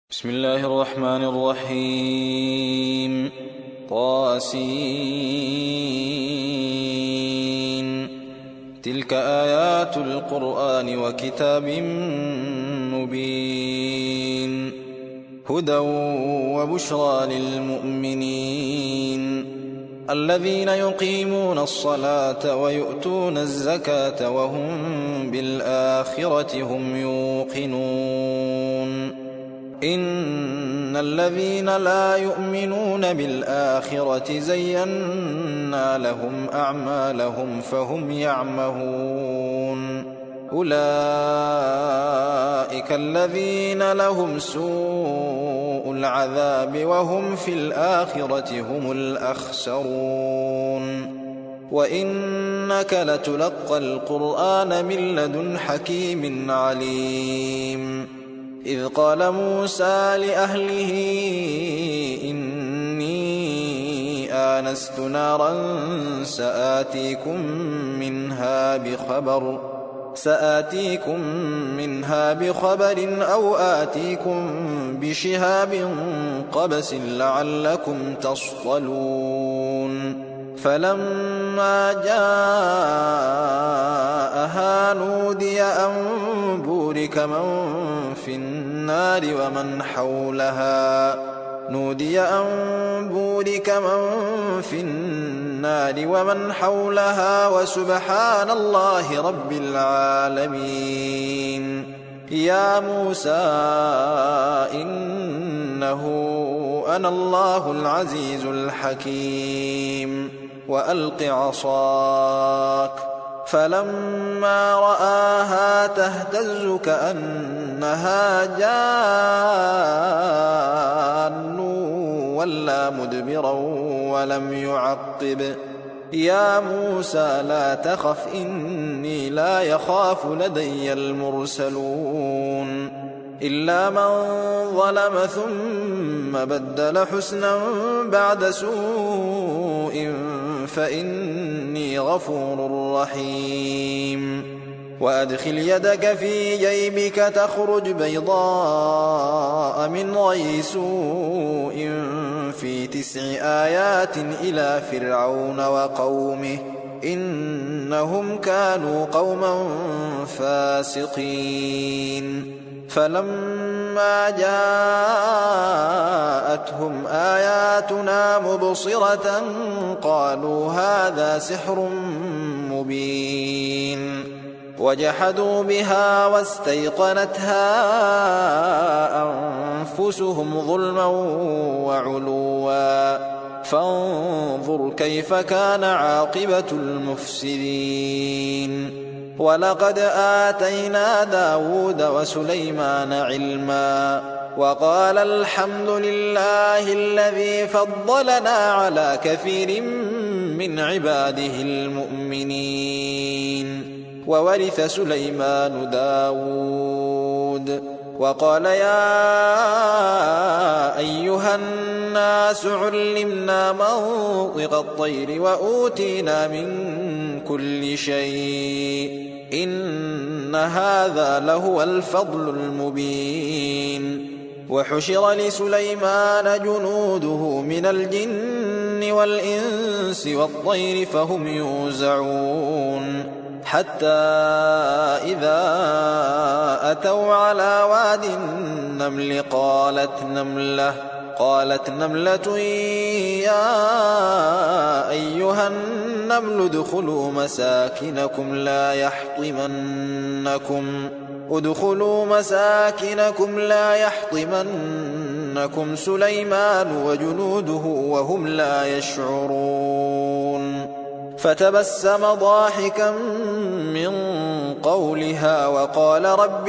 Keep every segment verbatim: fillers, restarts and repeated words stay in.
بسم الله الرحمن الرحيم. طاسين. تلك آيات القرآن وكتاب مبين هدى وبشرى للمؤمنين الذين يقيمون الصلاة ويؤتون الزكاة وهم بالآخرة هم يوقنون. إن الذين لا يؤمنون بالآخرة زينا لهم أعمالهم فهم يعمهون. أولئك الذين لهم سوء العذاب وهم في الآخرة هم الأخسرون. وإنك لتلقى القرآن من لدن حكيم عليم. إذ قال موسى لأهله إني آنست نارا سآتيكم منها بخبر سآتيكم منها بخبر أو آتيكم بشهاب قبس لعلكم تصطلون. فلما جاءها نودي أن بورك من في النار ومن حولها نودي أن بورك من في النار ومن حولها وسبحان الله رب العالمين. يا موسى إنه أنا الله العزيز الحكيم وألق عصاك. فلما رآها تهتز كأنها جان ولا مدبرا ولم يعقب. يا موسى لا تخف إني لا يخاف لدي المرسلون. إلا من ظلم ثم بدل حسنا بعد سوء فإني غفور رحيم. وأدخل يدك في جيبك تخرج بيضاء من غير سوء في تسع آيات إلى فرعون وقومه إنهم كانوا قوما فاسقين. فلما جاءتهم آياتنا مبصرة قالوا هذا سحر مبين. وجحدوا بها واستيقنتها أنفسهم ظلما وعلوا فانظر كيف كان عاقبة المفسدين. ولقد آتينا داود وسليمان علما وقال الحمد لله الذي فضلنا على كثير من عباده المؤمنين. وورث سليمان داود وقال يا أيها الناس علمنا منطق الطير وأوتينا من كل شيء إن هذا لهو الفضل المبين. وحشر لسليمان جنوده من الجن والإنس والطير فهم يوزعون حتى إذا أتوا على واد النمل قالت نملة قالت نملة يا أيها النمل ادخلوا مساكنكم لا يحطمنكم ادخلوا مساكنكم لا يحطمنكم سليمان وجنوده وهم لا يشعرون. فتبسم ضاحكا من قولها وقال رب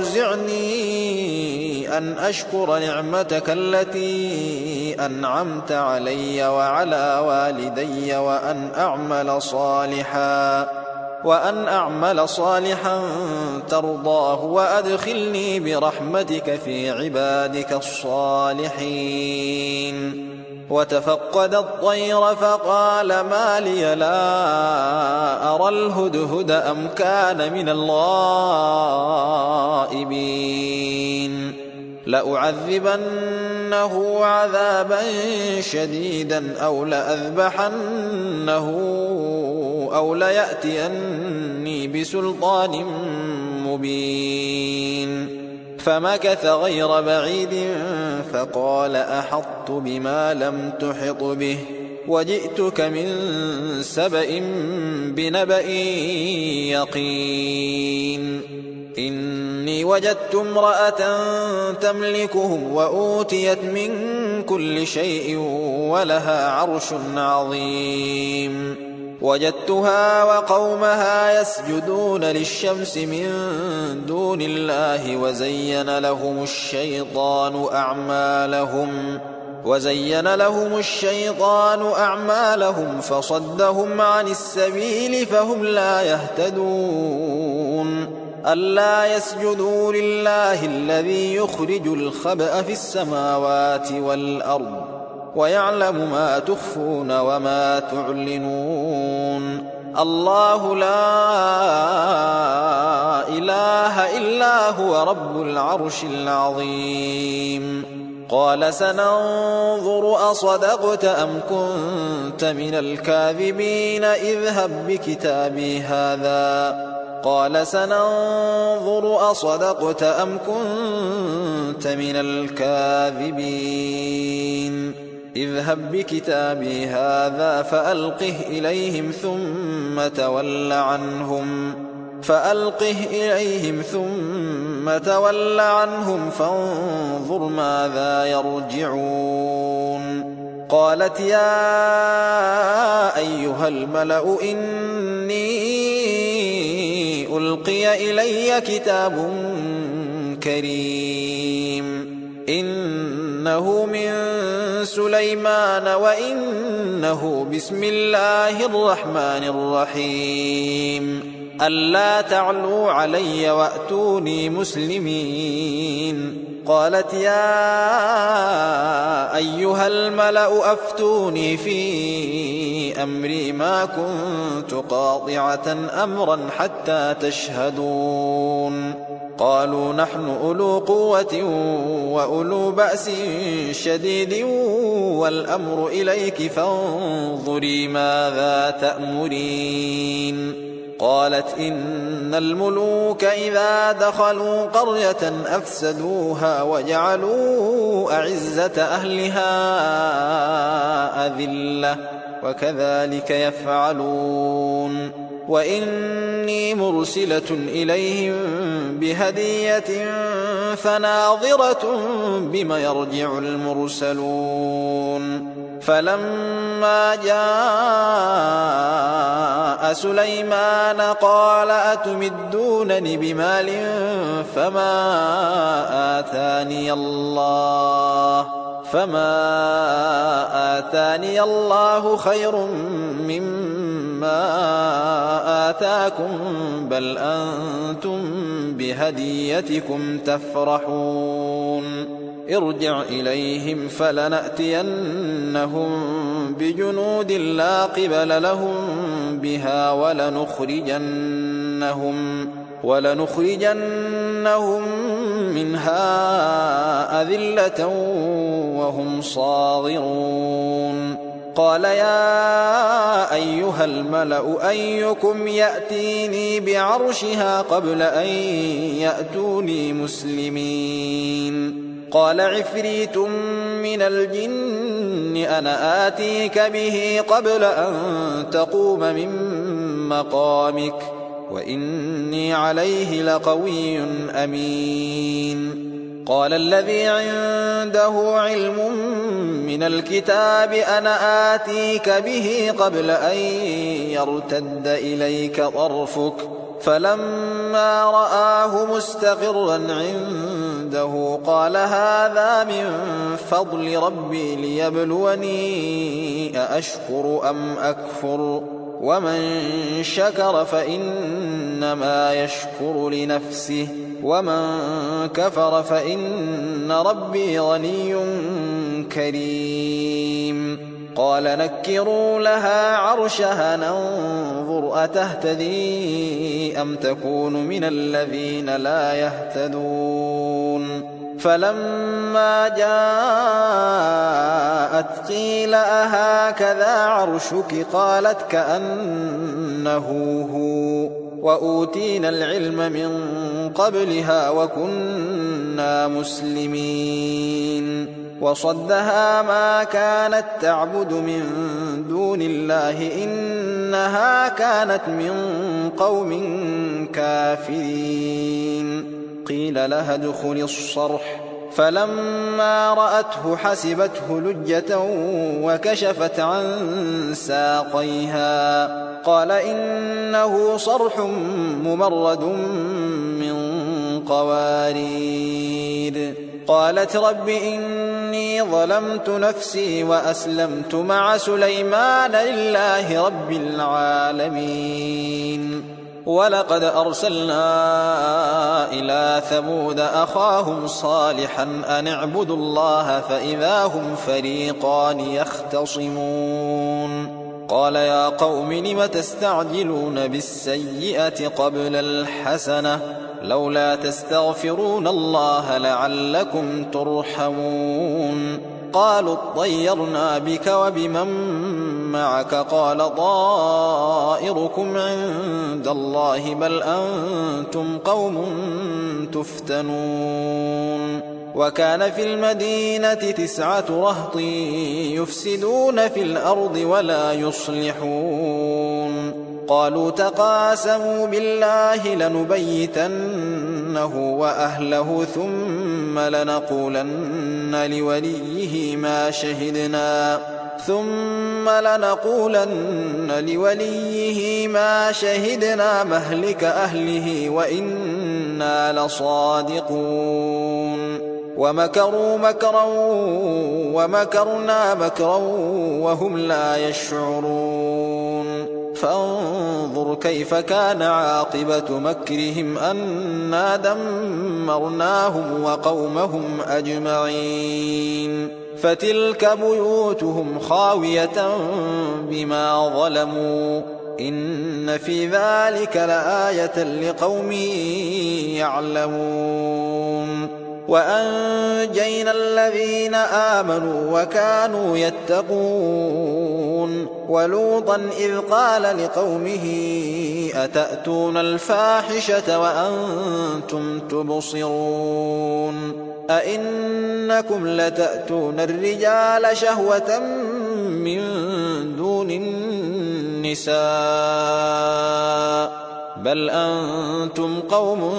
أوزعني أن أشكر نعمتك التي أنعمت علي وعلى والدي وأن أعمل صالحا وأن أعمل صالحا ترضاه وأدخلني برحمتك في عبادك الصالحين. وتفقد الطير فقال ما لي لا أرى الهدهد أم كان من الغائبين لأعذبنه عذابا شديدا أو لأذبحنه أو ليأتيني بسلطان مبين. فمكث غير بعيد فقال أحطت بما لم تحط به وجئتك من سبأ بنبأ يقين. إني وجدت امرأة تملكهم وأوتيت من كل شيء ولها عرش عظيم. وجدتها وقومها يسجدون للشمس من دون الله وزين لهم الشيطان أعمالهم وزين لهم الشيطان أعمالهم فصدهم عن السبيل فهم لا يهتدون. ألا يسجدوا لله الذي يخرج الخبأ في السماوات والأرض ويعلم ما تخفون وما تعلنون. الله لا إله إلا هو رب العرش العظيم. قال سننظر أصدقت أم كنت من الكاذبين اذهب بكتابي هذا قال سننظر أصدقت أم كنت من الكاذبين اذهب بكتابي هذا فألقه إليهم ثم تول عنهم فألقه إليهم ثم تول عنهم فانظر ماذا يرجعون. قالت يا أيها الملأ إني ألقي إلي كتاب كريم إنه من سليمان وإنه بسم الله الرحمن الرحيم ألا تعلوا علي وأتوني مسلمين. قالت يا أيها الملأ أفتوني في أمري ما كنت قاطعة أمرا حتى تشهدون. قالوا نحن أولو قوة وأولو بأس شديد والأمر إليك فانظري ماذا تأمرين. قالت إن الملوك إذا دخلوا قرية أفسدوها وجعلوا أعزة أهلها أذلة وكذلك يفعلون. وإني مرسلة إليهم بهدية فناظرة بم يرجع المرسلون. فلما جاء سليمان قال أتمدونني بمال فما آتاني الله فما آتاني الله خير مما آتاكم بل أنتم بهديتكم تفرحون. ارجع إليهم فلنأتينهم بجنود لا قبل لهم بها ولنخرجنهم ولنخرجنهم منها أذلة وهم صاغرون. قال يا أيها الملأ أيكم يأتيني بعرشها قبل أن يأتوني مسلمين. قال عفريت من الجن أنا آتيك به قبل أن تقوم من مقامك وإني عليه لقوي أمين. قال الذي عنده علم من الكتاب أنا آتيك به قبل أن يرتد إليك طرفك فلما رآه مستقرا عنده قال هذا من فضل ربي ليبلوني أأشكر أم أكفر ومن شكر فإنما يشكر لنفسه ومن كفر فإن ربي غني كريم. قال نكروا لها عرشها ننظر أتهتدي أم تكون من الذين لا يهتدون. فلما جاءت قيل أهكذا عرشك قالت كأنه هو وأوتينا العلم من قبلها وكنا مسلمين وصدها ما كانت تعبد من دون الله إنها كانت من قوم كافرين قيل لها ادخل الصرح فلما رأته حسبته لجة وكشفت عن ساقيها قال إنه صرح ممرد من قوارير قالت رب إني ظلمت نفسي وأسلمت مع سليمان لله رب العالمين ولقد أرسلنا إلى ثمود أخاهم صالحا أن اعبدوا الله فإذا هم فريقان يختصمون قال يا قوم لم تستعجلون بالسيئة قبل الحسنة لولا تستغفرون الله لعلكم ترحمون قالوا اطيرنا بك وبمن معك قال طائركم عند الله بل أنتم قوم تفتنون وكان في المدينة تسعة رهط يفسدون في الأرض ولا يصلحون قالوا تقاسموا بالله لنبيتنه وأهله ثم لنقولن لوليه ما شهدنا ثم لنقولن لوليه ما شهدنا مهلك أهله وإنا لصادقون ومكروا مكرا ومكرنا مكرا وهم لا يشعرون فانظر كيف كان عاقبة مكرهم أنا دمرناهم وقومهم أجمعين فتلك بيوتهم خاوية بما ظلموا إن في ذلك لآية لقوم يعلمون وأنجينا الذين آمنوا وكانوا يتقون ولوطا إذ قال لقومه أتأتون الفاحشة وأنتم تبصرون أئنكم لتأتون الرجال شهوة من دون النساء بل أنتم قوم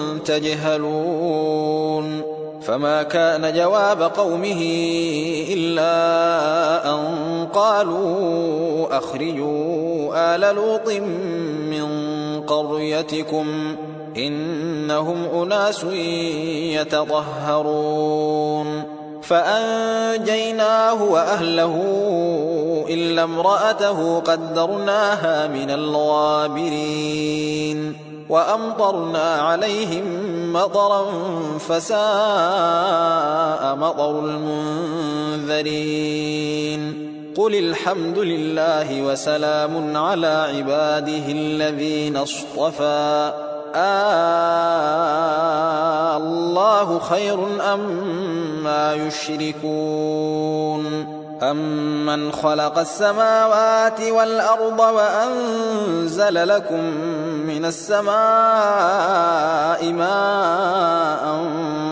تجهلون فما كان جواب قومه إلا أن قالوا أخرجوا آل لوط من قريتكم إنهم أناس يتطهرون فأنجيناه وأهله إلا امرأته قدرناها من الغابرين وأمطرنا عليهم مطرا فساء مطر المنذرين قل الحمد لله وسلام على عباده الذين اصطفى آه الله خير أما يشركون أمن خلق السماوات والأرض وأنزل لكم من السماء ماء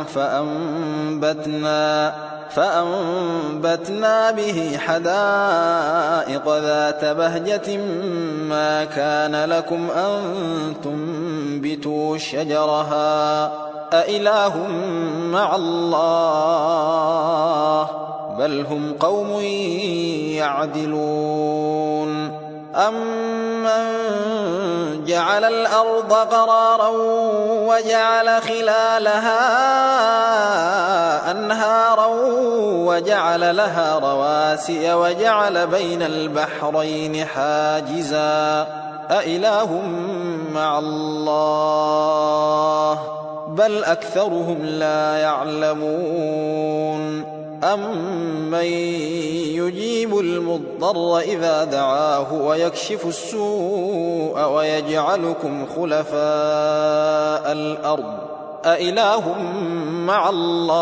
فأنبتنا فأنبتنا به حدائق ذات بهجة ما كان لكم أن تنبتوا شجرها أإله مع الله بل هم قوم يعدلون أمن جعل الأرض قرارا وجعل خلالها أنهارا وجعل لها رواسي وجعل بين البحرين حاجزا أإله مع الله بل أكثرهم لا يعلمون أمن يجيب المضطر إذا دعاه ويكشف السوء ويجعلكم خلفاء الأرض أإله مع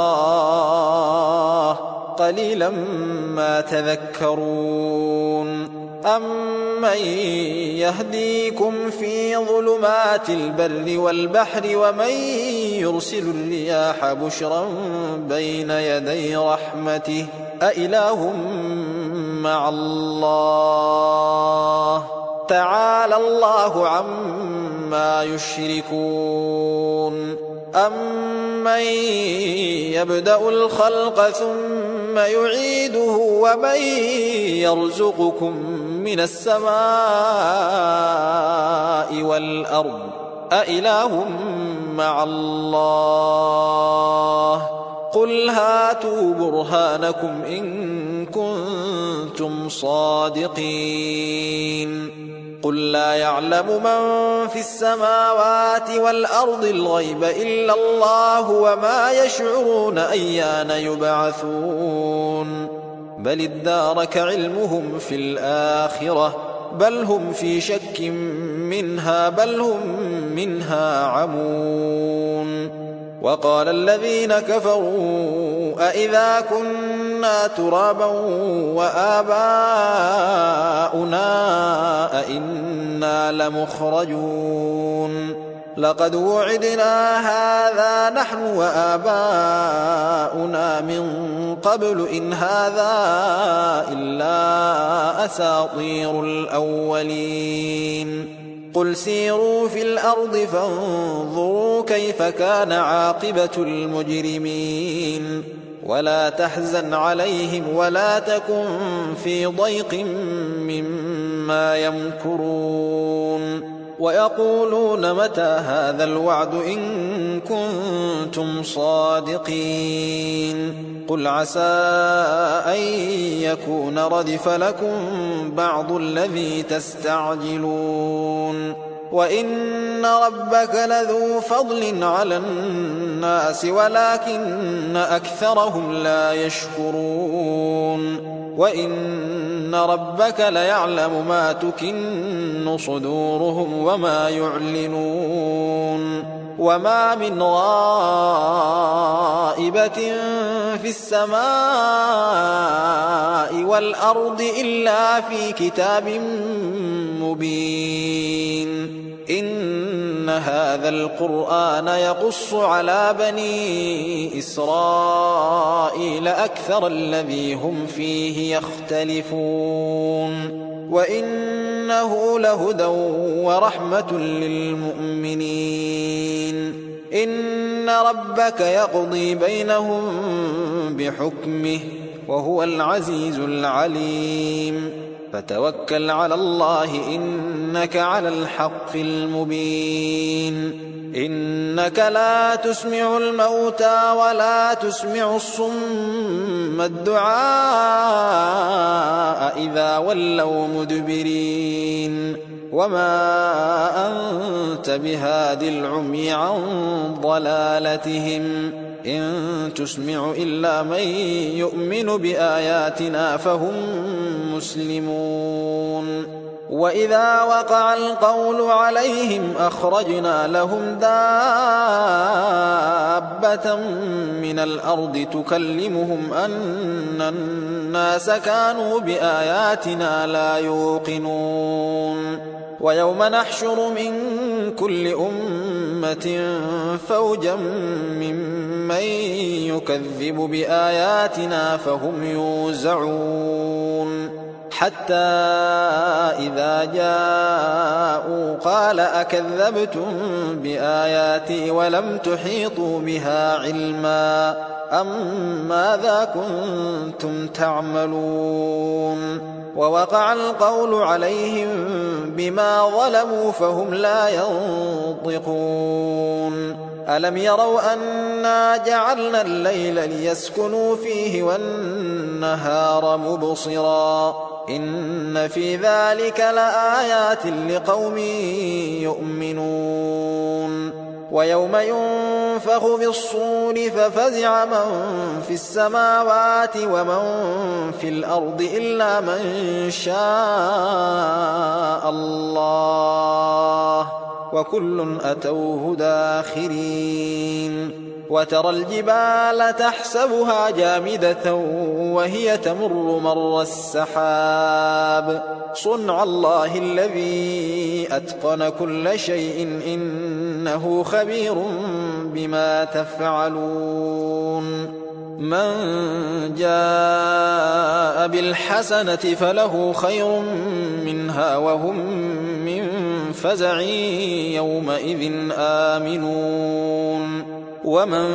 الله قليلا ما تذكرون أمن يهديكم في ظلمات البر والبحر ومن يرسل الرياح بشرا بين يدي رحمته أإله مع الله تعالى الله عما يشركون أمن يبدأ الخلق ثم يعيده ومن يرزقكم من السماء والأرض أإله مع الله قل هاتوا برهانكم إن كنتم صادقين قل لا يعلم من في السماوات والأرض الغيب إلا الله وما يشعرون أيان يبعثون بل ادارك علمهم في الآخرة بل هم في شك منها بل هم منها عمون وقال الذين كفروا أإذا كنا ترابا وآباؤنا أإنا لمخرجون لقد وعدنا هذا نحن وآباؤنا من قبل إن هذا إلا أساطير الأولين قل سيروا في الأرض فانظروا كيف كان عاقبة المجرمين ولا تحزن عليهم ولا تكن في ضيق مما يمكرون ويقولون متى هذا الوعد إن كنتم صادقين قل عسى أن يكون ردف لكم بعض الذي تستعجلون وإن ربك لذو فضل على الناس ولكن أكثرهم لا يشكرون وإن ربك ليعلم ما تكن صدورهم وما يعلنون وما من غائبة في السماء والأرض إلا في كتاب مبين إن هذا القرآن يقص على بني إسرائيل أكثر الذي هم فيه يختلفون وإنه لهدى ورحمة للمؤمنين إن ربك يقضي بينهم بحكمه وهو العزيز العليم فتوكل على الله إنك على الحق المبين إنك لا تسمع الموتى ولا تسمع الصم الدعاء إذا ولوا مدبرين وما أنت بهاد العمي عن ضلالتهم إن تسمع إلا من يؤمن بآياتنا فهم مسلمون وإذا وقع القول عليهم أخرجنا لهم دابة من الأرض تكلمهم أن الناس كانوا بآياتنا لا يوقنون ويوم نحشر من كل أمة فوجا ممن يكذب بآياتنا فهم يوزعون حتى إذا جاءوا قال أكذبتم بآياتي ولم تحيطوا بها علما أم ماذا كنتم تعملون ووقع القول عليهم بما ظلموا فهم لا ينطقون ألم يروا أنا جعلنا الليل ليسكنوا فيه والنهار مبصرا إن في ذلك لآيات لقوم يؤمنون ويوم ينفخ في الصور ففزع من في السماوات ومن في الأرض إلا من شاء الله وكل أتوه داخرين وترى الجبال تحسبها جامدة وهي تمر مر السحاب صنع الله الذي أتقن كل شيء إنه خبير بما تفعلون من جاء بالحسنة فله خير منها وهم من فزع يومئذ آمنون ومن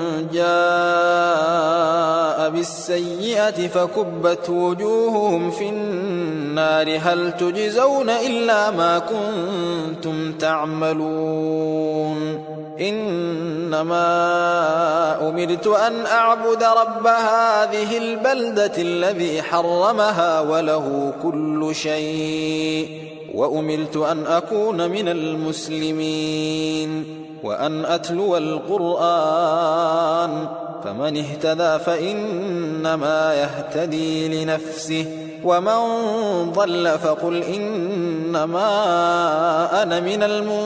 جاء بالسيئة فكبت وجوههم في النار هل تجزون إلا ما كنتم تعملون إنما أمرت أن أعبد رب هذه البلدة الذي حرمها وله كل شيء وأمرت أن أكون من المسلمين وأن أتلو القرآن فمن اهتدى فإنما يهتدي لنفسه ومن ضل فقل إنما أنا من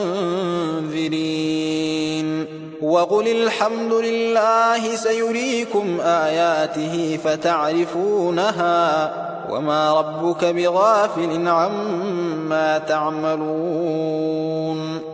المنذرين وقل الحمد لله سيريكم آياته فتعرفونها وما ربك بغافل عما تعملون